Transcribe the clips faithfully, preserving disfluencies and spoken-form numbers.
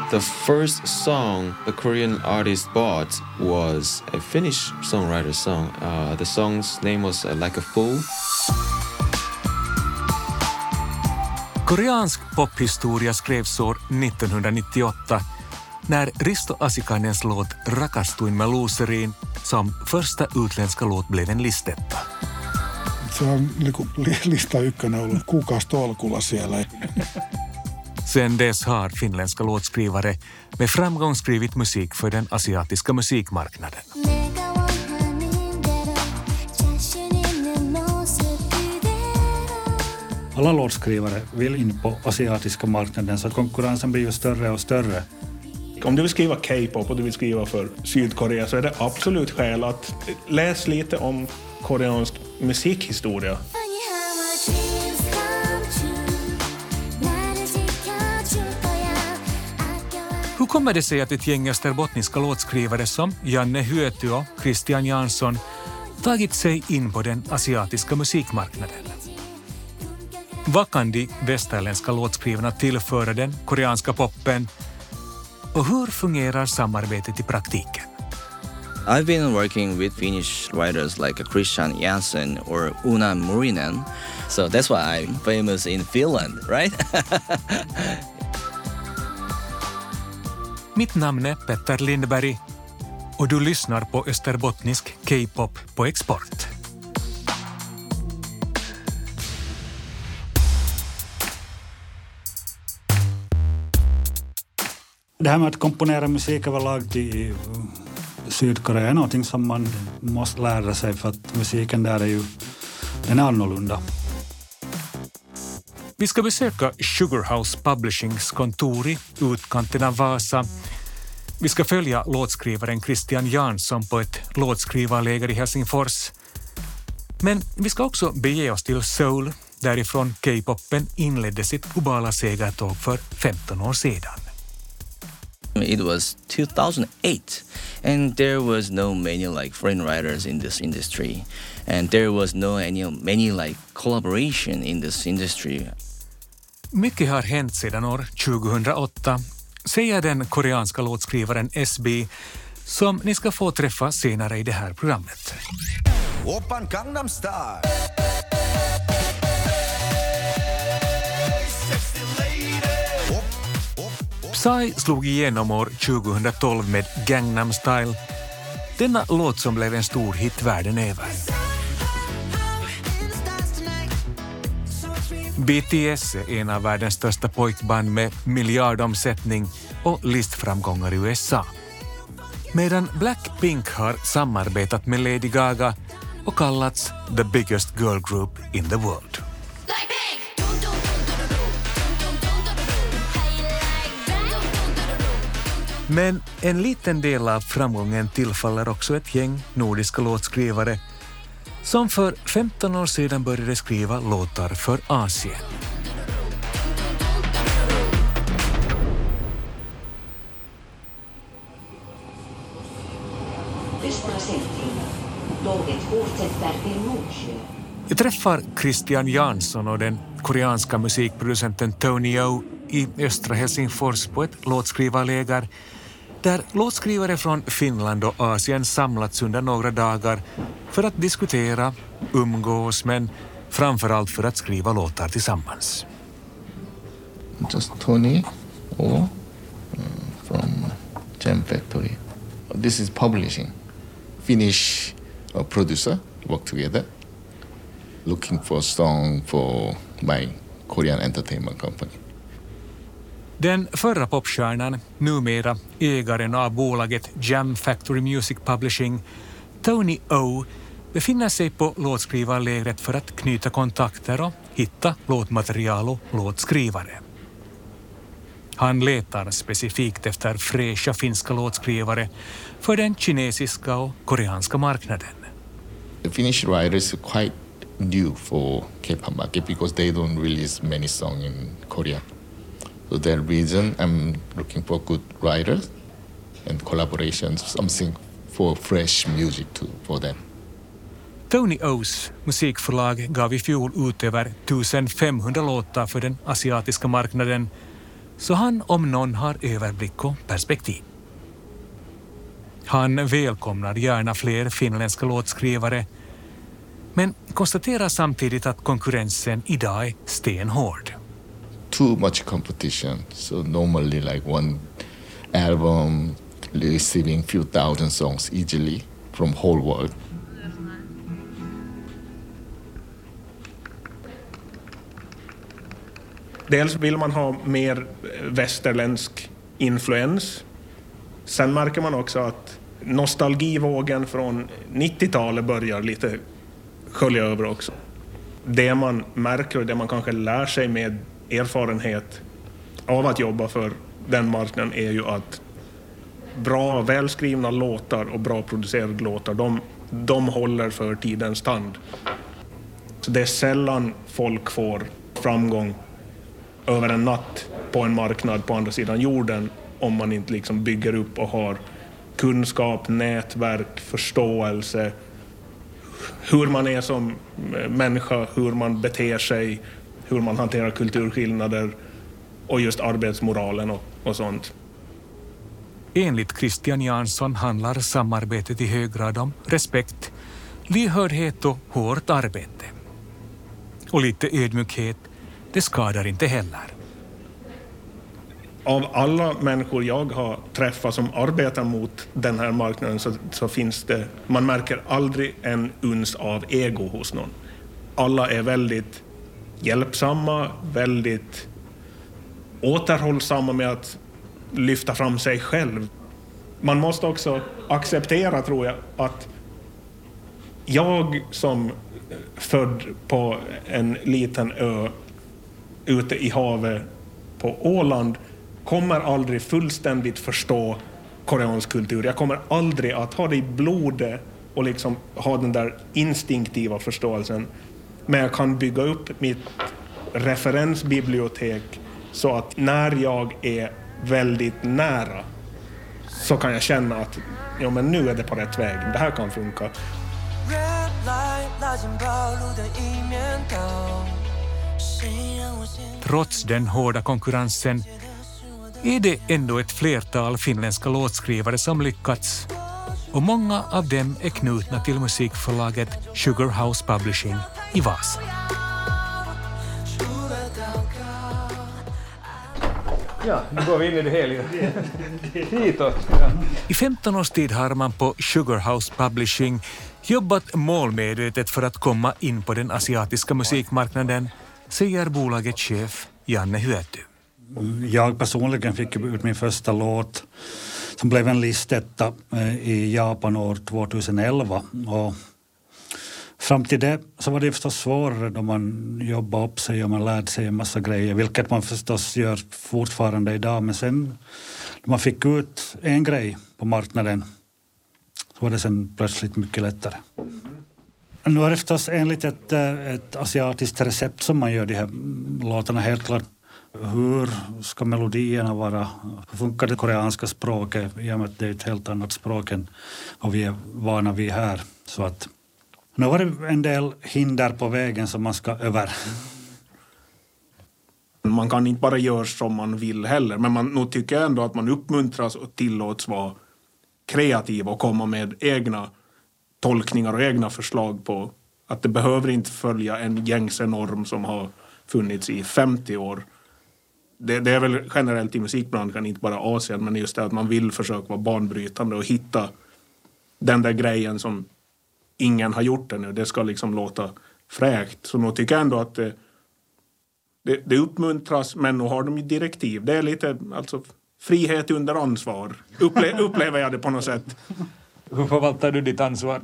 The first song the Korean artist bought was a Finnish songwriter's song. Uh, the song's name was uh, Like a Fool. Koreansk pophistoria skrevs år nittonhundranittioåtta när Risto Asikanens låt Rakastuin mä luuseriin som första utländska låt blev en listetta. Se on lista ykkönen ollut kuukausitolkulla siellä. Sen dess har finländska låtskrivare med framgång skrivit musik för den asiatiska musikmarknaden. Alla låtskrivare vill in på asiatiska marknaden så att konkurrensen blir ju större och större. Om du vill skriva K-pop och du vill skriva för Sydkorea så är det absolut skäl att läsa lite om koreansk musikhistoria. Hur kommer det sig att ett gäng österbottniska låtskrivare som Janne Hyöty och Christian Jansson tagit sig in på den asiatiska musikmarknaden? Vad kan de västerländska låtskrivarna tillföra den koreanska poppen? Och hur fungerar samarbetet i praktiken? I've been working with Finnish writers like Christian Jansson or Una Murinen, so that's why I'm famous in Finland, right? Mitt namn är Petter Lindberg och du lyssnar på österbottnisk K-pop på export. Det här med att komponera musik överlag till Sydkorea är någonting som man måste lära sig för att musiken där är ju den är annorlunda. Vi ska besöka Sugarhouse Publishings kontor i utkanten av Vasa. Vi ska följa låtskrivaren Christian Jansson på ett låtskrivarläger i Helsingfors. Men vi ska också bege oss till Seoul, därifrån K-popen inledde sitt globala segertåg för femton år sedan. It was two thousand eight, and there was no many like foreign writers in this industry, and there was no any many like collaboration in this industry. Mycket har hänt sedan år tjugohundraåtta, säger den koreanska låtskrivaren S B, som ni ska få träffa senare i det här programmet. Oppan Gangnam Style. Psy slog igenom år tjugohundratolv med Gangnam Style, denna låt som blev en stor hit världen över. B T S är en av världens största pojkband med miljardomsättning och listframgångar i U S A. Medan Blackpink har samarbetat med Lady Gaga och kallats the biggest girl group in the world. Men en liten del av framgången tillfaller också ett gäng nordiska låtskrivare som för femton år sedan började skriva låtar för Asien. Jag träffar Christian Jansson och den koreanska musikproducenten Tony O i östra Helsingfors på ett låtskrivarläger där låtskrivare från Finland och Asien samlats under några dagar för att diskutera, umgås, men framförallt för att skriva låtar tillsammans. Just Tony O uh, from Gem Factory. This is publishing. Finnish uh, producer work together, looking for a song for my Korean entertainment company. Den förra popstjärnan, numera ägaren av bolaget Gem Factory Music Publishing, Tony O, befinner sig på låtskrivarlägret för att knyta kontakter och hitta låtmaterial och låtskrivare. Han letar specifikt efter fräscha finska låtskrivare för den kinesiska och koreanska marknaden. The Finnish writers are quite new for K-pop market because they don't release many songs in Korea. So that reason I'm looking for good writers and collaborations, something for fresh music too for them. Tony O's musikförlag gav i fjol ut över femtonhundra låtar för den asiatiska marknaden så han om någon har överblick och perspektiv. Han välkomnar gärna fler finländska låtskrivare, men konstaterar samtidigt att konkurrensen idag är stenhård. Too much competition, so normally like one album receiving few thousand songs easily from whole world. Dels vill man ha mer västerländsk influens. Sen märker man också att nostalgivågen från nittiotalet börjar lite skölja över också. Det man märker och det man kanske lär sig med erfarenhet av att jobba för den marknaden är ju att bra, välskrivna låtar och bra producerade låtar, de, de håller för tidens tand. Så det är sällan folk får framgång över en natt på en marknad på andra sidan jorden om man inte liksom bygger upp och har kunskap, nätverk, förståelse, hur man är som människa, hur man beter sig, hur man hanterar kulturskillnader och just arbetsmoralen och, och sånt. Enligt Christian Jansson handlar samarbetet i hög grad om respekt, lyhördhet och hårt arbete. Och lite ödmjukhet, det skadar inte heller. Av alla människor jag har träffat som arbetar mot den här marknaden så, så finns det, man märker aldrig en uns av ego hos någon. Alla är väldigt hjälpsamma, väldigt återhållsamma med att lyfta fram sig själv. Man måste också acceptera, tror jag, att jag som född på en liten ö ute i havet på Åland kommer aldrig fullständigt förstå koreansk kultur. Jag kommer aldrig att ha det i blodet och liksom ha den där instinktiva förståelsen. Men jag kan bygga upp mitt referensbibliotek så att när jag är väldigt nära så kan jag känna att ja, men nu är det på rätt väg. Det här kan funka. Trots den hårda konkurrensen är det ändå ett flertal finländska låtskrivare som lyckats, och många av dem är knutna till musikförlaget Sugar House Publishing i Vasa. Ja, nu går vi in i det heliga. Hitåt. I femton års tid har man på Sugar House Publishing jobbat målmedvetet för att komma in på den asiatiska musikmarknaden, säger bolagets chef Janne Hyöty. Jag personligen fick ut min första låt som blev en listetta i Japan år tjugoelva. Och fram till det så var det förstås svårare då man jobbade upp sig och man lärde sig en massa grejer, vilket man förstås gör fortfarande idag. Men sen när man fick ut en grej på marknaden så var det sen plötsligt mycket lättare. Nu är det förstås enligt ett, ett asiatiskt recept som man gör de här låtarna helt klart. Hur ska melodierna vara? Hur funkar det koreanska språket? I och med att det är ett helt annat språk än vad vi är vana vid här. Så att nu var det en del hinder på vägen som man ska över. Man kan inte bara göra som man vill heller. Men man nog tycker ändå att man uppmuntras och tillåts vara kreativ och komma med egna tolkningar och egna förslag på att det behöver inte följa en gängse norm som har funnits i femtio år. Det, det är väl generellt i musikbranschen, inte bara Asien, men just det att man vill försöka vara banbrytande och hitta den där grejen som ingen har gjort ännu. Det ska liksom låta fräkt. Så nog tycker jag ändå att det, det, det uppmuntras, men nu har de ju direktiv. Det är lite alltså frihet under ansvar. Upple, upplever jag det på något sätt. Hur förvaltar du ditt ansvar?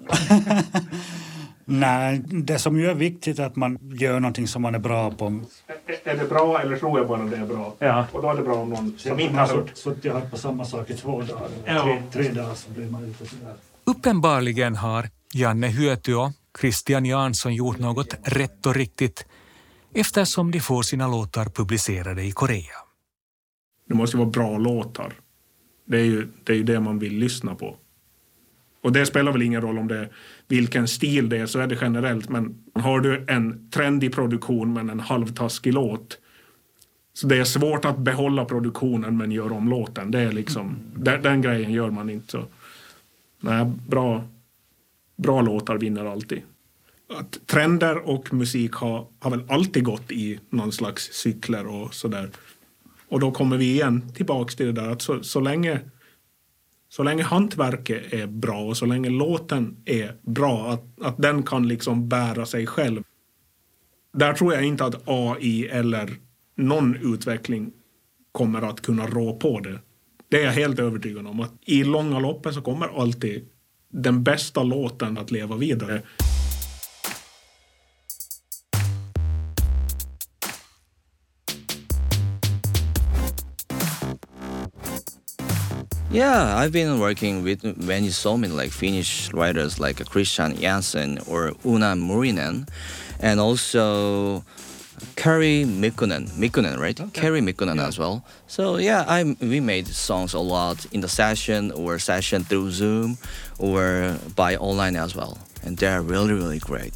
Nej, det som ju är viktigt är att man gör någonting som man är bra på. Är, är det bra eller tror jag bara det är bra? Ja. Och då är det bra om någon som inte har har gjort. Så jag har på samma sak i två dagar. Ja. Tre, tre dagar så blir man ute sådär. Uppenbarligen har Janne Hyöty och Christian Jansson gjort något rätt och riktigt eftersom de får sina låtar publicerade i Korea. Det måste ju vara bra låtar. Det är ju det, är ju det man vill lyssna på. Och det spelar väl ingen roll om det är vilken stil det är, så är det generellt. Men har du en trendig produktion men en halvtaskig låt, Så det är svårt att behålla produktionen men göra om låten. Det är liksom, den, den grejen gör man inte. Så. Nej, bra, bra låtar vinner alltid. Att trender och musik har, har väl alltid gått i någon slags cykler och sådär. Och då kommer vi igen tillbaka till det där att så, så länge så länge hantverket är bra och så länge låten är bra, att, att den kan liksom bära sig själv. Där tror jag inte att A I eller någon utveckling kommer att kunna rå på det. Det är jag helt övertygad om. Att i långa loppen så kommer alltid den bästa låten att leva vidare. Yeah, I've been working with many so many like Finnish writers like Christian Jansen or Una Murinen, and also Kari Mikkonen, Mikkonen, right? Okay. Kari Mikkonen yeah. as well. So yeah, I we made songs a lot in the session or session through Zoom or by online as well, and they're really really great.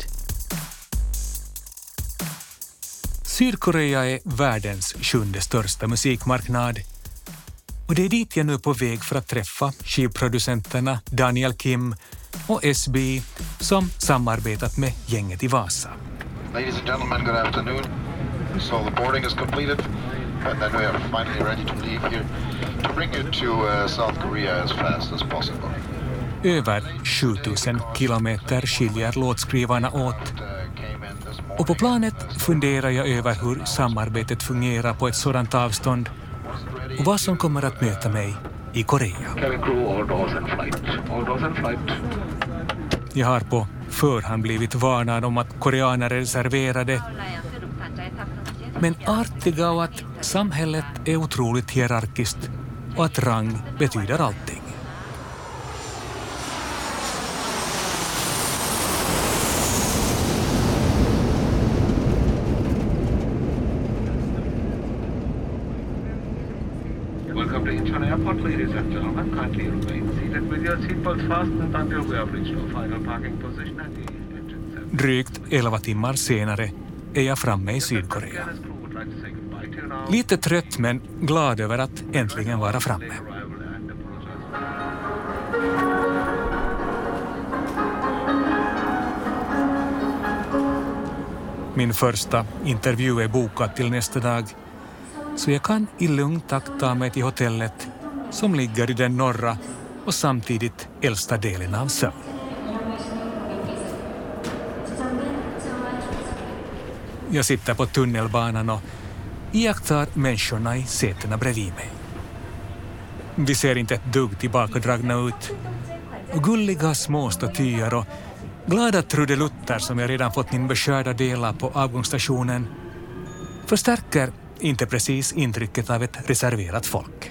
Sydkorea är världens sjunde största musikmarknad. Och det är dit jag nu är på väg för att träffa skivproducenterna Daniel Kim och S B som samarbetat med gänget i Vasa. Ladies and gentlemen, good afternoon. So the boarding is completed and then we are finally ready to leave here to bring you to uh, South Korea as fast as possible. Över sjutusen kilometer skiljer låtskrivarna åt. Och på planet funderar jag över hur samarbetet fungerar på ett sådant avstånd och vad som kommer att möta mig i Korea. Jag har på förhand blivit varnad om att koreaner är reserverade, men artiga och att samhället är otroligt hierarkiskt och att rang betyder allting. Welcome to Incheon Airport, ladies and gentlemen. Kindly remain seated with your seatbelts fastened until we have reached our final parking position at the engine seven. Drygt elva timmar senare är jag framme i Sydkorea. Lite trött men glad över att äntligen vara framme. Min första intervju är bokad till nästa dag, så jag kan i lugn takt ta mig till hotellet som ligger i den norra och samtidigt äldsta delen av Seoul. Jag sitter på tunnelbanan och iakttar människorna i sätena bredvid mig. Vi ser inte ett dugg tillbakadragna ut. Och gulliga små statyer och glada trudelutter som jag redan fått min beskärda del av på avgångsstationen förstärker inte precis intrycket av ett reserverat folk.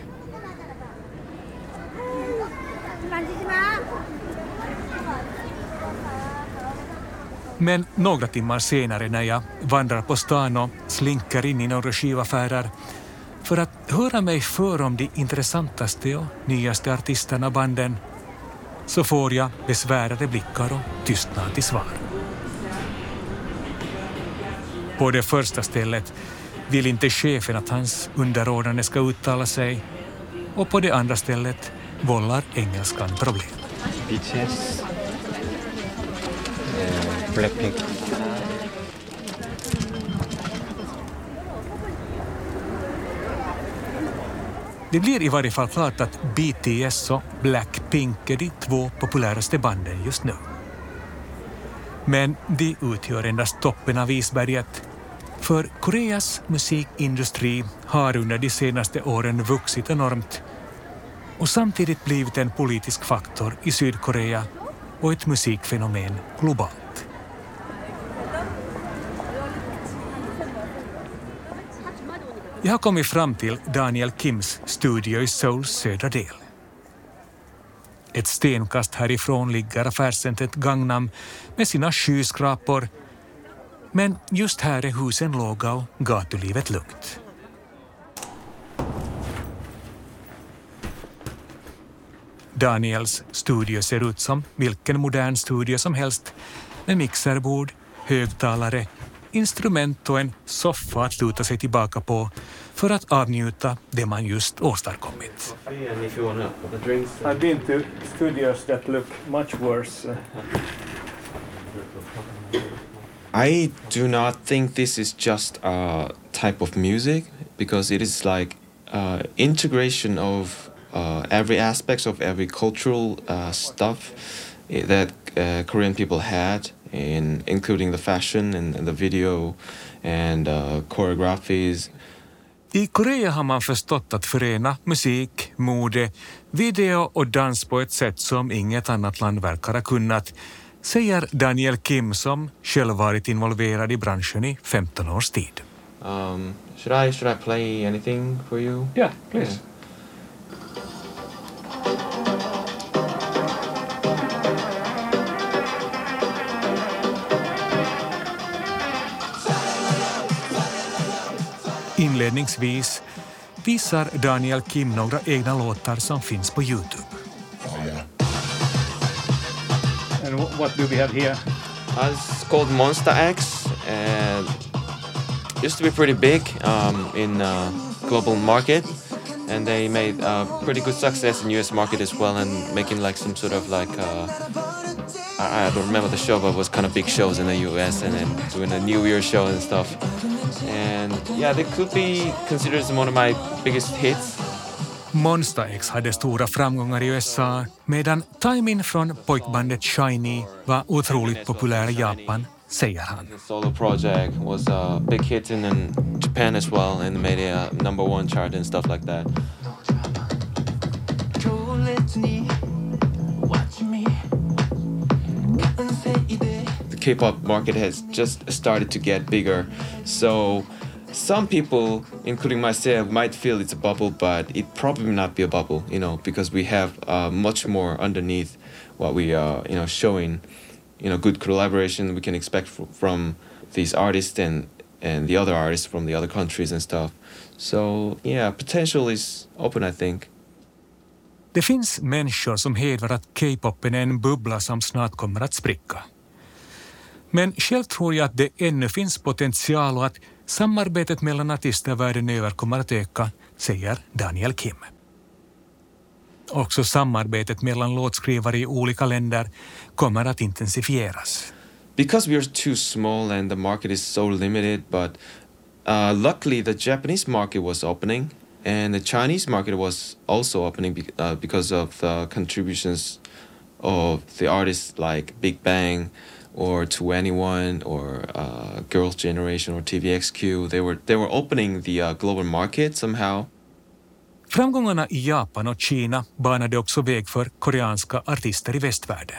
Men några timmar senare när jag vandrar på stan och slinker in i några skivaffärer för att höra mig för om de intressantaste och nyaste artisterna banden, så får jag besvärade blickar och tystnad till svar. På det första stället vill inte chefen att hans underordnade ska uttala sig, och på det andra stället vållar engelskan problem. B T S, eh, Blackpink. Det blir i varje fall klart att B T S och Blackpink är de två populäraste banden just nu. Men de utgör endast toppen av isberget. För Koreas musikindustri har under de senaste åren vuxit enormt och samtidigt blivit en politisk faktor i Sydkorea och ett musikfenomen globalt. Jag har kommit fram till Daniel Kims studio i Seouls södra del. Ett stenkast härifrån ligger affärscentret Gangnam med sina skyskrapor. Men just här är husen låga och gatulivet lugnt. Daniels studio ser ut som vilken modern studio som helst med mixerbord, högtalare, instrument och en soffa att luta sig tillbaka på för att avnjuta det man just åstadkommit. I've been to studios that look much worse. I do not think this is just a type of music because it is like uh, integration of uh, every aspects of every cultural uh, stuff that uh, Korean people had, in including the fashion and, and the video and uh, choreographies. I Korea har man förstått att förena musik, mode, video och dans på ett sätt som inget annat land verkar ha kunnat, säger Daniel Kim som själv varit involverad i branschen i femton års tid. Um, should I should I play anything for you? Yeah, please. Yeah. Inledningsvis visar Daniel Kim några egna låtar som finns på YouTube. And what do we have here? Uh, it's called Monster X, and used to be pretty big um, in uh, global market, and they made uh, pretty good success in U S market as well, and making like some sort of like uh, I, I don't remember the show, but it was kind of big shows in the U S and then doing a New Year show and stuff. And yeah, they could be considered as one of my biggest hits. Monster X hade stora framgångar i U S A, medan Taemin från pojkbandet Shiny var otroligt populär i Japan, säger han. The solo project was a big hit in, in Japan as well, and made a number one chart and stuff like that. The K-pop market has just started to get bigger, so some people, including myself, might feel it's a bubble, but it probably not be a bubble, you know, because we have uh, much more underneath what we are, you know, showing, you know, good collaboration we can expect f- from these artists and and the other artists from the other countries and stuff. So yeah, potential is open, I think. Det finns människor som hävdar att K-popen är en bubbla som snart kommer att spricka. Men själv tror jag att det ännu finns potential och att samarbetet mellan artister världen över kommer att öka, säger Daniel Kim. Också samarbetet mellan låtskrivare i olika länder kommer att intensifieras. Because we are too small and the market is so limited, but uh, luckily the Japanese market was opening and the Chinese market was also opening be- uh, because of the contributions of the artists like Big Bang or To Anyone or uh, Girls' Generation or T V X Q. They were they were opening the uh, global market somehow. Framgångarna i Japan och Kina banade också väg för koreanska artister i västvärlden.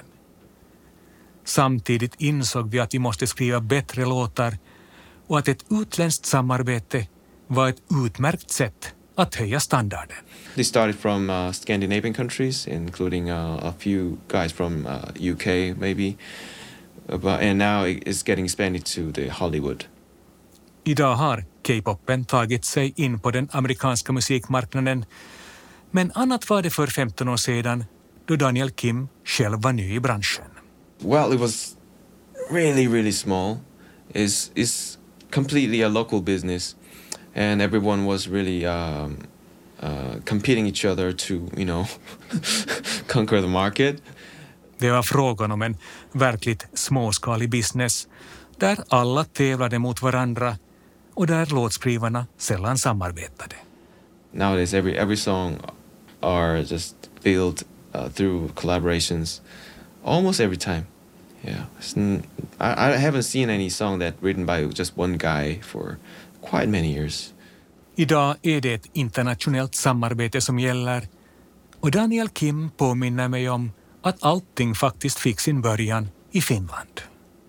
Samtidigt insåg vi att vi måste skriva bättre låtar och att ett utländskt samarbete var ett utmärkt sätt att höja standarden. They started from uh, Scandinavian countries, including uh, a few guys from uh, U K maybe. But, and now it's getting expanded to the Hollywood. Idag har K-popen tagit sig in på den amerikanska musikmarknaden, men annat var det för femton år sedan då Daniel Kim själv var ny i branschen. Well, it was really, really small. It's, it's completely a local business, and everyone was really um, uh, competing each other to, you know, conquer the market. Det var frågan om en verkligt småskalig business där alla tävlade mot varandra och där låtskrivarna sällan samarbetade. Nowadays, every every song are just built uh, through collaborations, almost every time. Yeah, n- I, I haven't seen any song that written by just one guy for quite many years. Idag är det ett internationellt samarbete som gäller och Daniel Kim påminner mig om att allting faktiskt fick sin början i Finland.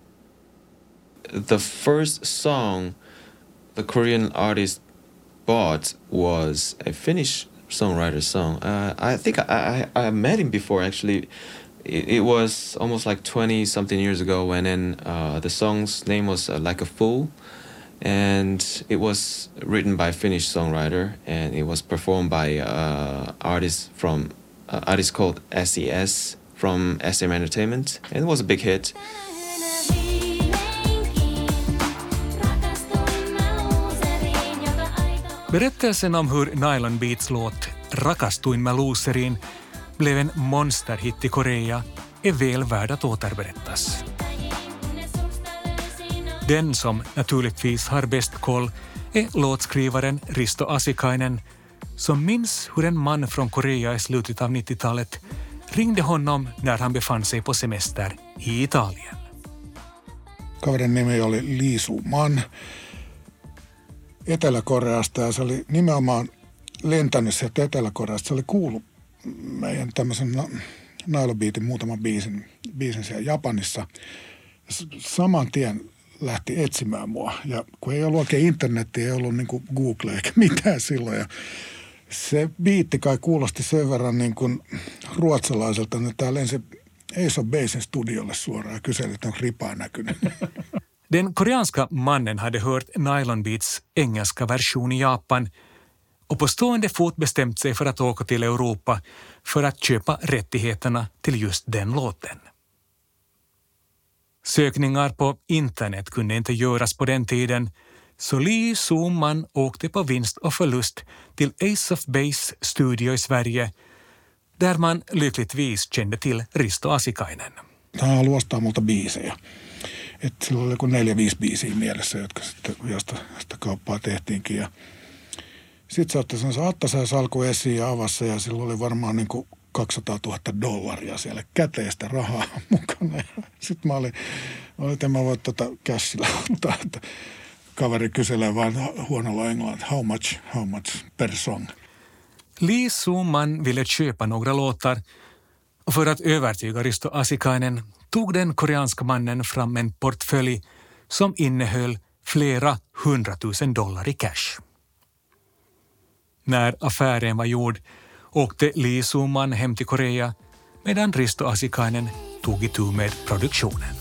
The first song the Korean artist bought was a Finnish songwriter's song. Uh, I think I, I, I met him before, actually. It, it was almost like twenty-something years ago, and then uh, the song's name was uh, Like a Fool, and it was written by a Finnish songwriter, and it was performed by uh, artist from uh, artist called S E S from S M Entertainment, and it was a big hit. Berättelsen om hur Nylon Beats låt Rakastuin mä luuserin blev en monsterhit i Korea är väl värd att återberättas. Den som naturligtvis har bäst koll är låtskrivaren Risto Asikainen, som minns hur en man från Korea i slutet av nittiotalet ringde honom när han befann sig på semester i Italien. Kaverin nimi oli Lee Soo-man Etelä-Koreasta ja se oli nimenomaan lentänyt sieltä Etelä-Koreasta. Se oli kuullut meidän tämmöisen Nylon Beatin muutaman biisin, biisin siellä Japanissa. Saman tien lähti etsimään mua ja kun ei ollut oikein internetiä, ei ollut niin kuin Google eikä mitään silloin ja se biitti kai kuulosti sen verran niin kuin ruotsalaiselta, että täällä lensi Ace of Basen studiolle suoraan ja kyseli, että onko ripaa näkynyt. Den koreanska mannen hade hört Nylon Beats engelska version i Japan och på stående fot bestämt sig för att åka till Europa för att köpa rättigheterna till just den låten. Sökningar på internet kunde inte göras på den tiden, så Lee Soo-man åkte på vinst och förlust till Ace of Base studio i Sverige, där man lyckligtvis kände till Risto Asikainen. Hän haluaa ostaa multa biisejä. Että sillä oli joku neljä, viisi biisiä mielessä, jotka sitten, josta sitä kauppaa tehtiinkin. Ja sitten se otti sen Attasää-salku esiin ja avassa ja sillä oli varmaan niin kuin kaksisataatuhatta dollaria siellä käteistä rahaa mukana. Sitten mä olin, olin että mä voin tuota cashilla ottaa, että kaveri kyselee vaan huonolla englannilla, how much, how much per song. Lee Soo-man ville köpa några låtar och för att övertyga Risto Asikainen tog den koreanska mannen fram en portfölj som innehöll flera hundratusen dollar i cash. När affären var gjord åkte Lee Soo-man hem till Korea medan Risto Asikainen tog itu med produktionen.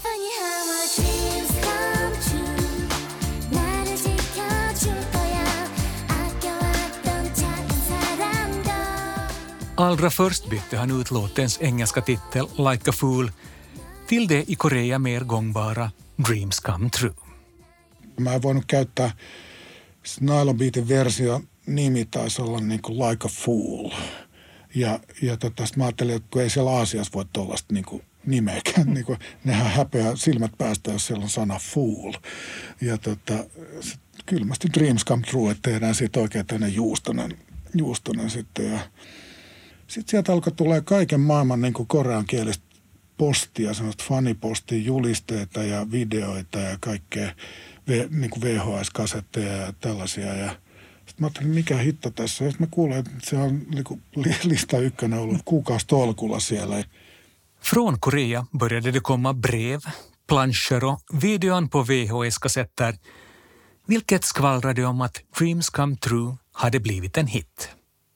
Allra först bytte han ut låtens engelska titel Like a Fool till det i Korea mer gångbara Dreams Come True. Mä en voinut käyttää Nylon Beatin versio nimi taisi olla niin kuin Like a Fool. Ja, ja tota, mä ajattelin, että kun ei siellä Aasiassa voi tuollaista niin kuin nimeäkään. Niin kuin, nehän häpeää silmät päästä, jos siellä on sana Fool. Ja tota, kylmästi Dreams Come True, että tehdään siitä oikein tämmöinen juustonen, juustonen sitten. Ja sitten sieltä alkoi tulee kaiken maailman niin kuin koreankielistä postia, semmoista fanipostia, julisteita ja videoita ja kaikkea, niin kuin V H S-kasetteja ja tällaisia. Ja sitten mä ajattelin, mikä hitto tässä. Ja sitten mä kuulen, että se on niin kuin lista ykkönen ollut kuukausitolkulla siellä. Från Korea började det komma brev, planscher och videon på V H S-kassetter, vilket skvallrade om att Dreams Come True hade blivit en hit.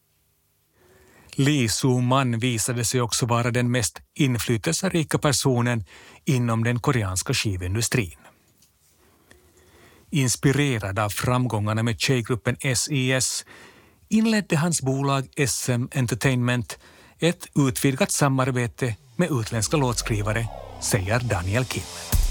Lee Soo-man visade sig också vara den mest inflytelserika personen inom den koreanska skivindustrin. Inspirerad av framgångarna med tjejgruppen S E S inledde hans bolag S M Entertainment ett utvidgat samarbete med utländska låtskrivare, säger Daniel Kim.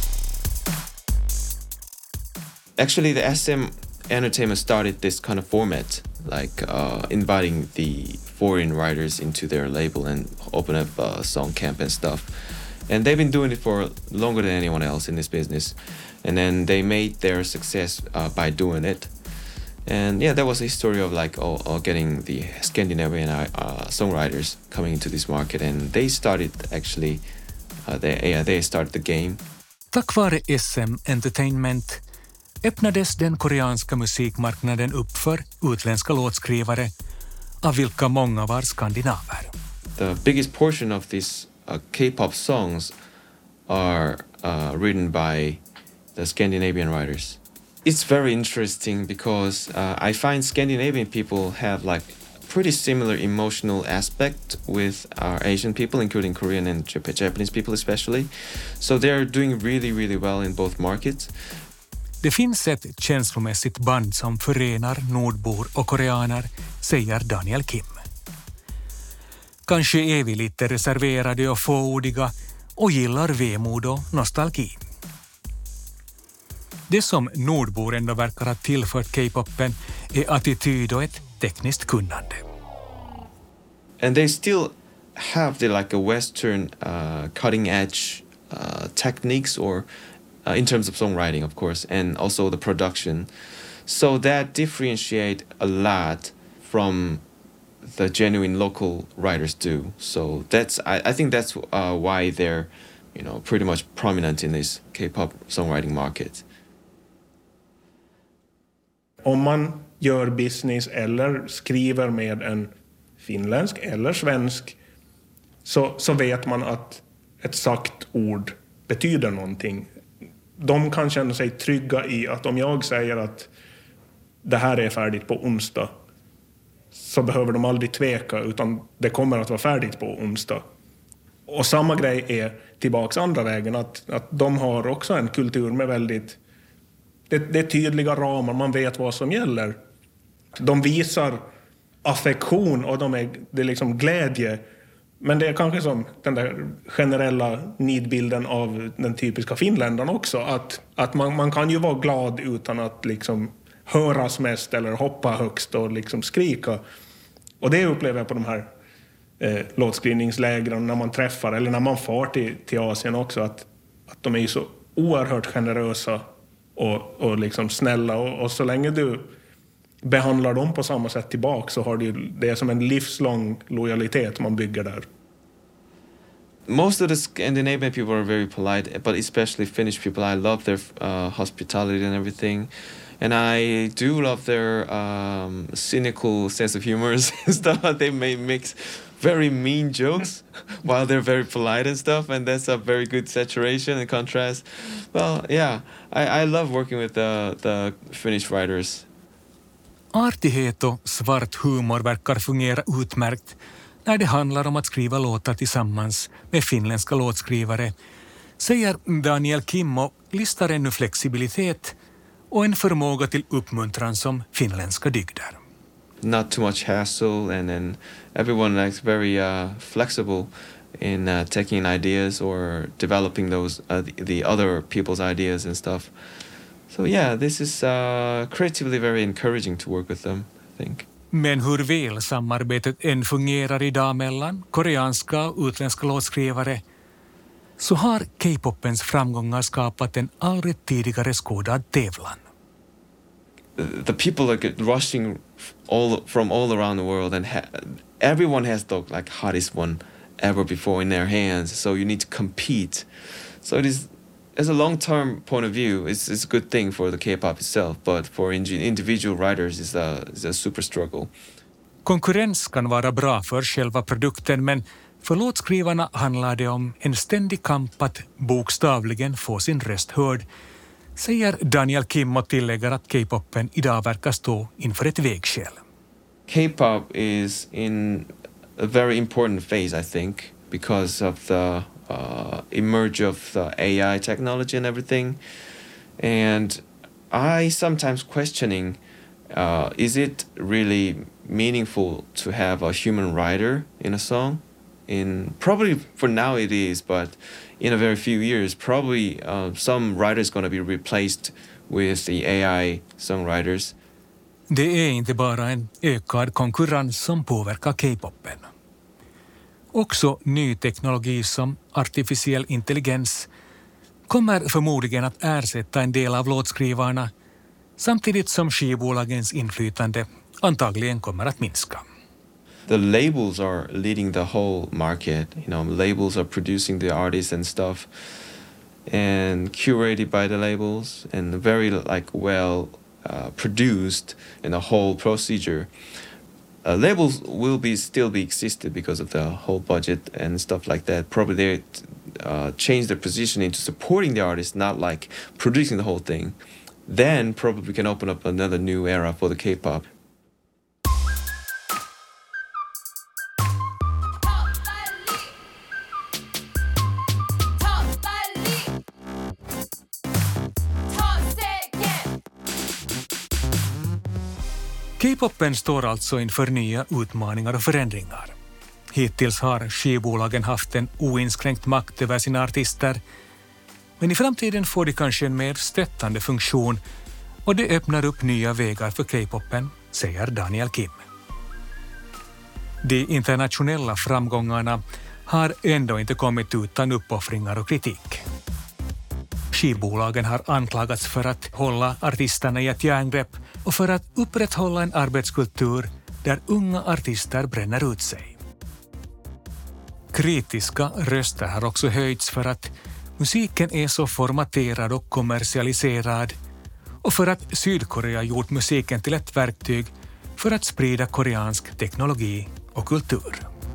Actually, the S M Entertainment started this kind of format, like uh, inviting the foreign writers into their label and open up a song camp and stuff. And they've been doing it for longer than anyone else in this business. And then they made their success uh, by doing it. And yeah, that was a history of like oh, oh, getting the Scandinavian uh, songwriters coming into this market. And they started actually, uh, they, yeah, they started the game. Tack vare S M Entertainment öppnades den koreanska musikmarknaden upp för utländska låtskrivare, av vilka många var skandinaver. The biggest portion of these uh, K-pop songs are uh, written by the Scandinavian writers. It's very interesting because uh, I find Scandinavian people have like pretty similar emotional aspect with our Asian people, including Korean and Jap- Japanese people especially. So they're doing really, really well in both markets. Det finns ett känslomässigt band som förenar nordbor och koreaner, säger Daniel Kim. Kanske är vi lite reserverade och fåordiga och gillar vemod och nostalgi. Det som nordbor ändå verkar ha tillfört K-popen är attityd och ett tekniskt kunnande. And they still have the like a Western uh, cutting edge uh, techniques or uh, in terms of songwriting, of course, and also the production. So that differentiate a lot from the genuine local writers do. So that's I, I think that's uh, why they're, you know, pretty much prominent in this K-pop songwriting market. Om man gör business eller skriver med en finländsk eller svensk så, så vet man att ett sagt ord betyder någonting. De kan känna sig trygga i att om jag säger att det här är färdigt på onsdag så behöver de aldrig tveka utan det kommer att vara färdigt på onsdag. Och samma grej är tillbaks andra vägen att, att de har också en kultur med väldigt det, det är tydliga ramar, man vet vad som gäller. De visar affektion och de är, det är liksom glädje. Men det är kanske som den där generella nidbilden av den typiska finländaren också. Att, att man, man kan ju vara glad utan att liksom höras mest eller hoppa högst och liksom skrika. Och det upplever jag på de här eh, låtskrivningslägren när man träffar eller när man far till, till Asien också. Att, att de är ju så oerhört generösa och, och liksom snälla. Och, och så länge du behandlar dem på samma sätt tillbaka så har det, det är som en livslång lojalitet man bygger där. Most of the Scandinavian people are very polite, but especially Finnish people. I love their uh, hospitality and everything. And I do love their um, cynical sense of humor and stuff. They may mix very mean jokes while they're very polite and stuff. And that's a very good saturation and contrast. Well, yeah, I, I love working with the, the Finnish writers. Artighet och svart humor verkar fungera utmärkt när det handlar om att skriva låtar tillsammans med finländska låtskrivare, säger Daniel Kim och listar ännu flexibilitet och en förmåga till uppmuntran som finländska dygder. Not too much hassle and then everyone is very uh, flexible in uh, taking ideas or developing those uh, the, the other people's ideas and stuff. So yeah, this is uh, creatively very encouraging to work with them, I think. Men hur väl samarbetet än fungerar idag mellan koreanska och utländska låtskrivare så har K-popens framgångar skapat en aldrig tidigare skådad tävlan. The people are rushing all from all around the world and ha- everyone has the like hottest one ever before in their hands, so you need to compete. So it is as a long-term point of view, it's, it's a good thing for the K-pop itself, but for individual writers, it's a, it's a super struggle. Konkurrens kan vara bra för själva produkten, men för låtskrivarna handlar det om en ständig kamp att bokstavligen få sin röst hörd, säger Daniel Kim och tillägger att K-popen idag verkar stå inför ett vägskäl. K-pop is in a very important phase, I think, because of the Uh, emerge of the A I technology and everything. And I sometimes questioning, uh, is it really meaningful to have a human writer in a song? In probably for now it is, but in a very few years, probably uh, some writers going to be replaced with the A I songwriters. Det är inte bara en ökad konkurrens som påverkar K-popen. Också ny teknologi som artificiell intelligens kommer förmodligen att ersätta en del av låtskrivarna samtidigt som skivbolagens inflytande antagligen kommer att minska. The labels are leading the whole market. You know, labels are producing the artists and stuff and curated by the labels and very like well uh, produced in the whole procedure. Uh, labels will be still be existed because of the whole budget and stuff like that. Probably they uh, change their position into supporting the artist, not like producing the whole thing. Then probably we can open up another new era for the K-pop. K-popen står alltså inför nya utmaningar och förändringar. Hittills har skivbolagen haft en oinskränkt makt över sina artister, men i framtiden får de kanske en mer stöttande funktion och det öppnar upp nya vägar för K-popen säger Daniel Kim. De internationella framgångarna har ändå inte kommit utan uppoffringar och kritik. Skivbolagen har anklagats för att hålla artisterna i ett järngrepp och för att upprätthålla en arbetskultur där unga artister bränner ut sig. Kritiska röster har också höjts för att musiken är så formaterad och kommersialiserad och för att Sydkorea gjort musiken till ett verktyg för att sprida koreansk teknologi och kultur.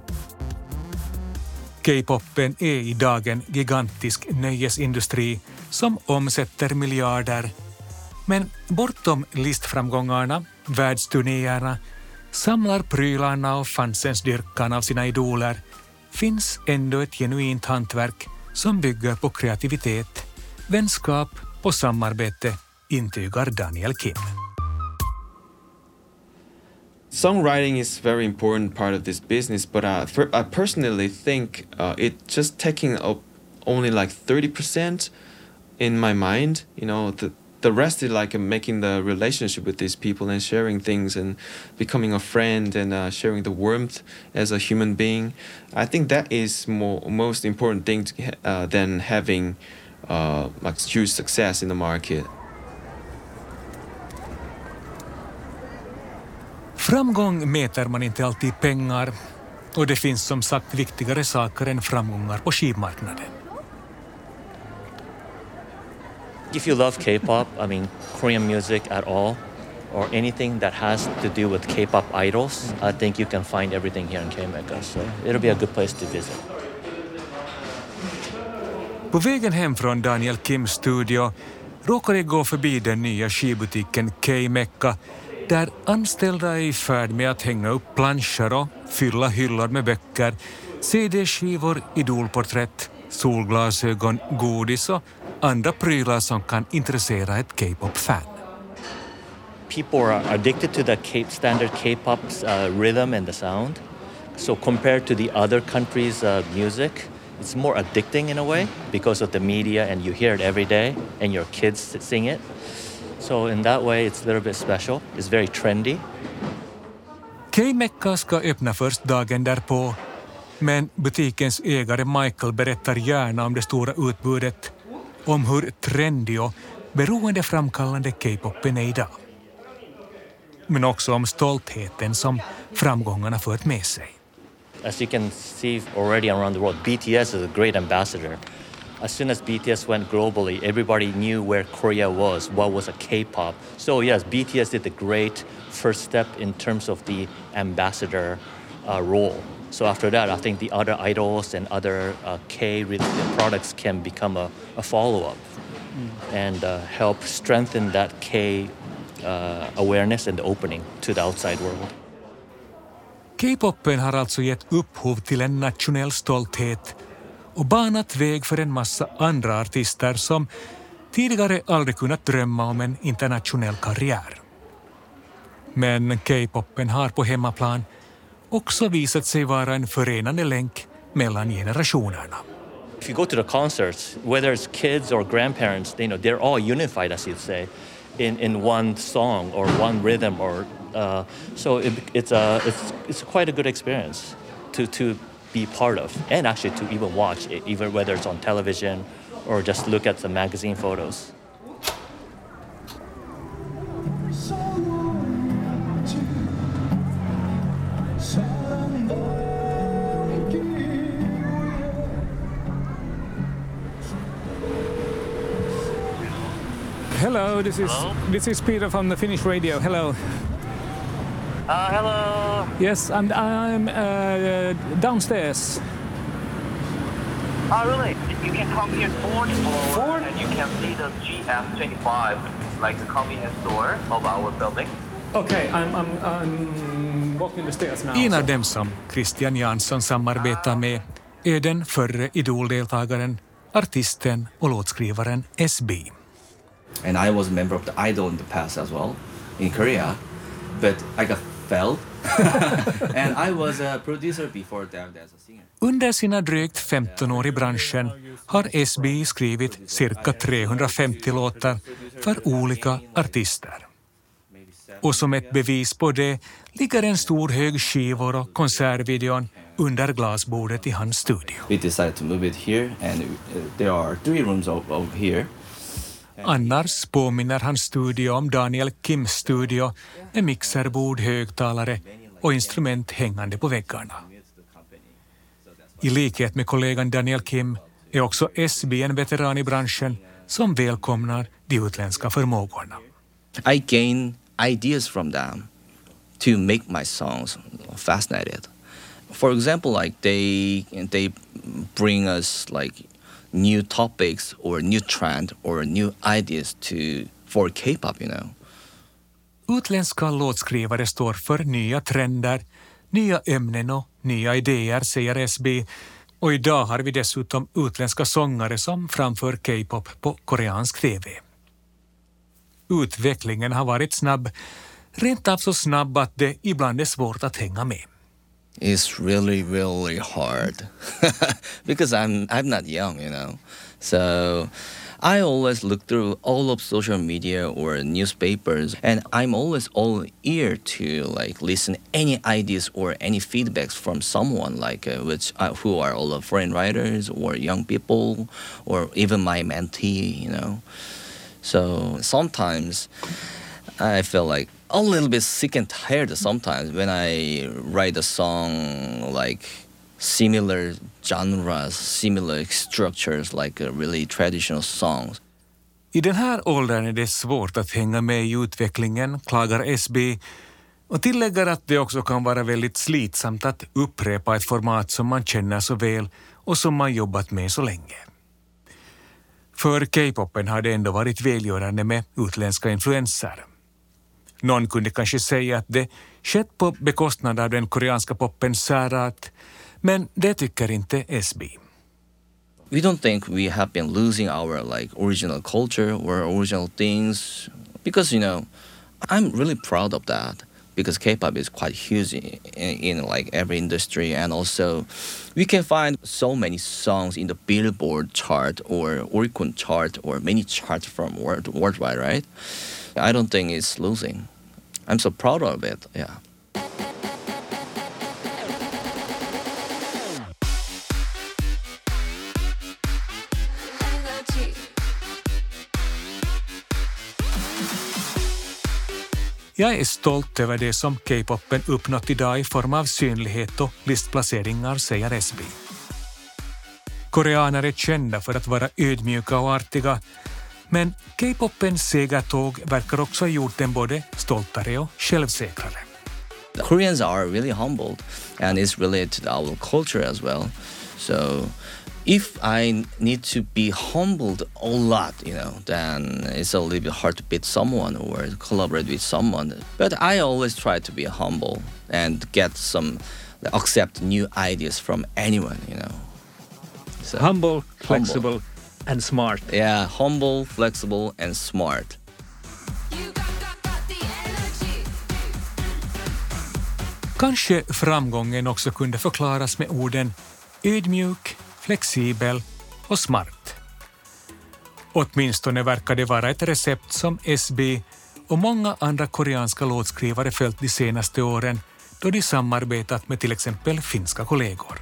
K-popen är idag en gigantisk nöjesindustri som omsätter miljarder. Men bortom listframgångarna, världsturnéerna, samlar prylarna och fansens dyrkan av sina idoler finns ändå ett genuint hantverk som bygger på kreativitet, vänskap och samarbete, intygar Daniel Kim. Songwriting is a very important part of this business, but uh, for, I personally think uh, it just taking up only like thirty percent in my mind. You know, the the rest is like making the relationship with these people and sharing things and becoming a friend and uh, sharing the warmth as a human being. I think that is more most important thing to, uh, than having uh, like huge success in the market. Framgång mäter man inte alltid pengar och det finns som sagt viktigare saker än framgångar på skivmarknaden. If you love K-pop, I mean Korean music at all, or anything that has to do with K-pop idols, I think you can find everything here in K-Mecca, so it'll be a good place to visit. På vägen hem från Daniel Kims studio råkade jag gå förbi den nya skivbutiken K-Mecca där anställda är i färd med att hänga upp planscher och fylla hyllor med böcker, C D-skivor, idolporträtt, solglasögon, godis och andra prylar som kan intressera ett K-pop-fan. People are addicted to the K- standard K-pop's uh, rhythm and the sound. So compared to the other countries' uh, music, it's more addicting in a way because of the media and you hear it every day and your kids sing it. So in that way it's a little bit special. It's very trendy. K-Mecca ska öppna först dagen därpå, men butikens ägare Michael berättar gärna om det stora utbudet, om hur trendig och beroendeframkallande K-popen är idag. Men också om stoltheten som framgångarna fört med sig. As you can see already around the world, B T S is a great ambassador. As soon as B T S went globally, everybody knew where Korea was, what was a K-pop. So yes, B T S did a great first step in terms of the ambassador uh, role. So after that, I think the other idols and other uh, K-related products can become a, a follow-up mm. and uh, help strengthen that K uh, awareness and the opening to the outside world. K-popen har alltså gett upphov till en nationell stolthet och banat väg för en massa andra artister som tidigare aldrig kunnat drömma om en internationell karriär. Men K-popen har på hemmaplan också visat sig vara en förenande länk mellan generationerna. If you go to the concerts, whether it's kids or grandparents, you know, they're all unified, as you'd say, in, in one song or one rhythm, or uh, so it, it's a it's it's quite a good experience to to be part of, and actually to even watch it, even whether it's on television or just look at the magazine photos. Hello, this is hello? This is Peter from the Finnish radio. Hello. Uh, hello. Yes, I'm I'm uh, downstairs. Oh, really? You can come here fourth floor, Ford? And you can see the G F twenty-five, like the convenience store of our building. Okay, I'm I'm I'm walking the stairs now. En av dem som Christian Jansson samarbetar med är den förre idoldeltagaren, artisten och låtskrivaren S B. And I was a member of the Idol in the past as well, in Korea, but I got failed. And I was a producer before that as a singer. Under sina drygt femton år i branschen har S B skrivit cirka trehundrafemtio låtar för olika artister. Och som ett bevis på det ligger en stor hög skivor och konsertvideon under glasbordet i hans studio. We decided to move it here, and there are three rooms over here. Annars påminner hans studio om Daniel Kims studio med mixerbord, högtalare och instrument hängande på väggarna. I likhet med kollegan Daniel Kim är också S B en veteran i branschen som välkomnar de utländska förmågorna. I gain ideas from them to make my songs fascinated. For example, like they they bring us like new topics or new trend or new ideas to for K-pop, you know. Utländska låtskrivare står för nya trender, nya ämnen och nya idéer, säger S B. Och idag har vi dessutom utländska sångare som framför K-pop på koreansk T V. Utvecklingen har varit snabb, rent av så snabb att det ibland är svårt att hänga med. It's really, really hard because I'm I'm not young, you know. So I always look through all of social media or newspapers, and I'm always all ear to like listen any ideas or any feedbacks from someone like uh, which uh, who are all of foreign writers or young people or even my mentee, you know. So sometimes I feel like a little bit sick and tired sometimes when I write a song like similar genres, similar structures like uh, really traditional songs. I den här åldern är det svårt att hänga med i utvecklingen, klagar S B, och tillägger att det också kan vara väldigt slitsamt att upprepa ett format som man känner så väl och som man jobbat med så länge. För K-popen har det ändå varit välgörande med utländska influenser. Någon kunde kanske säga att det skett på bekostnad av den koreanska popens särart, men det tycker inte S B. We don't think we have been losing our like original culture or original things because, you know, I'm really proud of that because K-pop is quite huge in, in, in like every industry, and also we can find so many songs in the Billboard chart or Oricon chart or many charts from world, worldwide, right? I don't think it's losing. I'm so proud of it, yeah. Jag är stolt över det som K-popen uppnått idag i form av synlighet och listplaceringar, säger S B. Koreaner är kända för att vara ödmjuka och artiga, men K-popens segertåg verkar också ha gjort dem både stoltare och självsäkrare. Koreans are really humbled, and it's related to our culture as well. So if I need to be humbled a lot, you know, then it's a little bit hard to beat someone or collaborate with someone. But I always try to be humble and get some, accept new ideas from anyone, you know. So, humble, flexible, humble. And smart. Yeah, humble, flexible, and smart. Kanske framgången också kunde förklaras med orden ödmjuk, flexibel och smart. Åtminstone verkar det vara ett recept som S B och många andra koreanska låtskrivare följt de senaste åren då de samarbetat med till exempel finska kollegor.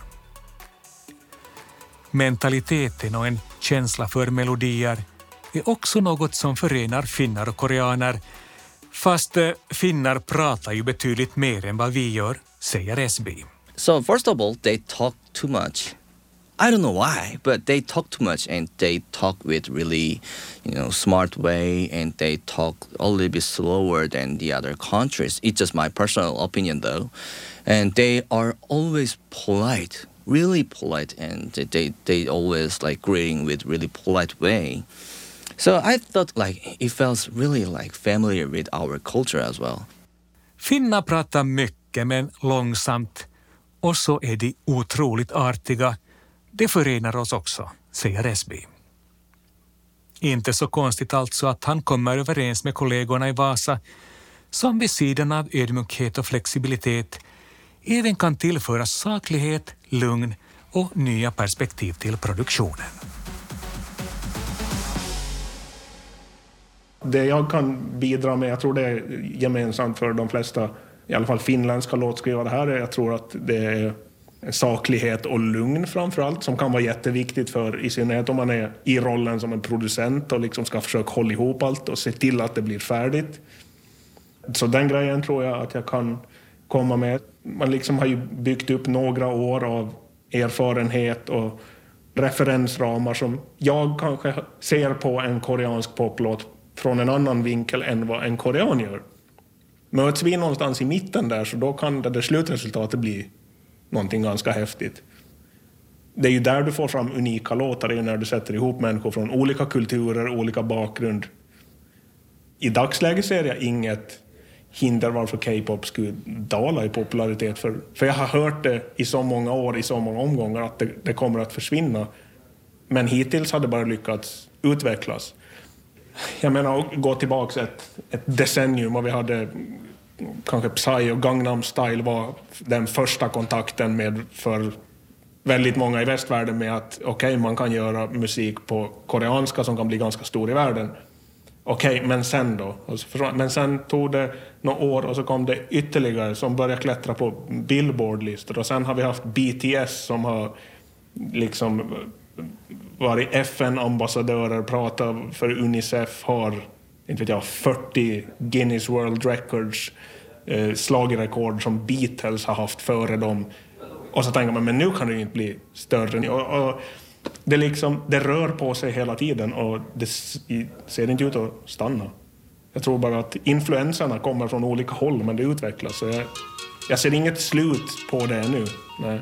Mentaliteten och en känsla för melodier är också något som förenar finnar och koreaner, fast finnar pratar ju betydligt mer än vad vi gör, säger S B. So first of all, they talk too much. I don't know why, but they talk too much, and they talk with really, you know, smart way, and they talk a little bit slower than the other countries. It's just my personal opinion, though. And they are always polite, really polite, and they they always like greeting with really polite way. So I thought like it felt really like familiar with our culture as well. Finnar pratar mycket men långsamt, och så är de otroligt artiga. Det förenar oss också, säger S B. Inte så konstigt alltså att han kommer överens med kollegorna i Vasa som vid sidan av ödmjukhet och flexibilitet även kan tillföra saklighet, lugn och nya perspektiv till produktionen. Det jag kan bidra med, jag tror det är gemensamt för de flesta, i alla fall finländska låtskrivare här, jag tror att det är saklighet och lugn framförallt som kan vara jätteviktigt för, i synnerhet om man är i rollen som en producent och liksom ska försöka hålla ihop allt och se till att det blir färdigt. Så den grejen tror jag att jag kan komma med. Man liksom har ju byggt upp några år av erfarenhet och referensramar som jag kanske ser på en koreansk poplåt från en annan vinkel än vad en korean gör. Möts vi någonstans i mitten där, så då kan det där slutresultatet bli någonting ganska häftigt. Det är ju där du får fram unika låtar, det är när du sätter ihop människor från olika kulturer, olika bakgrund. I dagsläget ser jag inget hinder varför K-pop skulle dala i popularitet. För, för jag har hört det i så många år, i så många omgångar att det, det kommer att försvinna. Men hittills har det bara lyckats utvecklas. Jag menar, gå tillbaka ett, ett decennium och vi hade kanske Psy och Gangnam Style var den första kontakten med för väldigt många i västvärlden med att okej, okay, man kan göra musik på koreanska som kan bli ganska stor i världen. Okej, okay, men sen då? Men sen tog det några år och så kom det ytterligare som började klättra på Billboard-listor. Och sen har vi haft B T S som har liksom varit F N-ambassadörer, pratat för Unicef, har inte vet jag, fyrtio Guinness World Records eh, slagrekord som Beatles har haft före dem. Och så tänker man, men nu kan det ju inte bli större. Och, och det, liksom, det rör på sig hela tiden och det ser inte ut att stanna. Jag tror bara att influenserna kommer från olika håll, men det utvecklas. Så jag, jag ser inget slut på det ännu. Nej.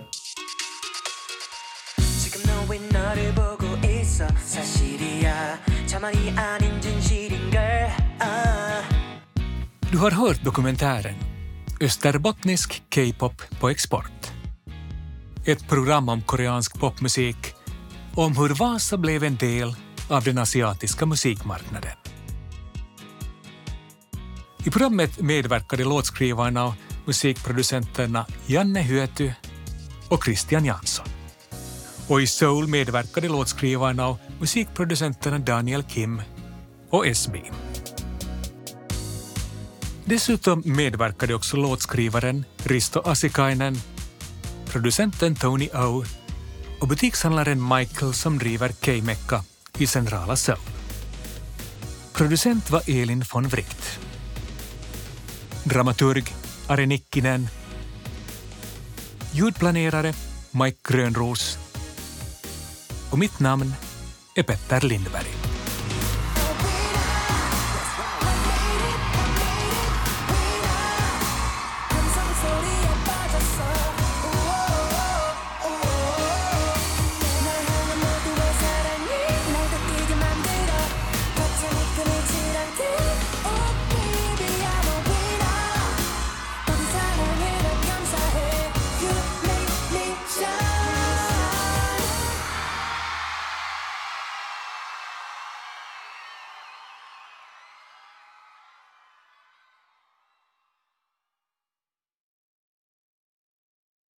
Du har hört dokumentären Österbottnisk K-pop på export. Ett program om koreansk popmusik och om hur Vasa blev en del av den asiatiska musikmarknaden. I programmet medverkade låtskrivarna och musikproducenterna Janne Hyöty och Christian Jansson. Och i Seoul medverkade låtskrivarna och musikproducenterna Daniel Kim och S B. Dessutom medverkade också låtskrivaren Risto Asikainen, producenten Tony O och butikshandlaren Michael som driver K-Mekka i centrala Seoul. Producent var Elin von Wright. Dramaturg Are Nikkinen. Ljudplanerare Mike Grönros. Och mitt namn är Petter Lindberg.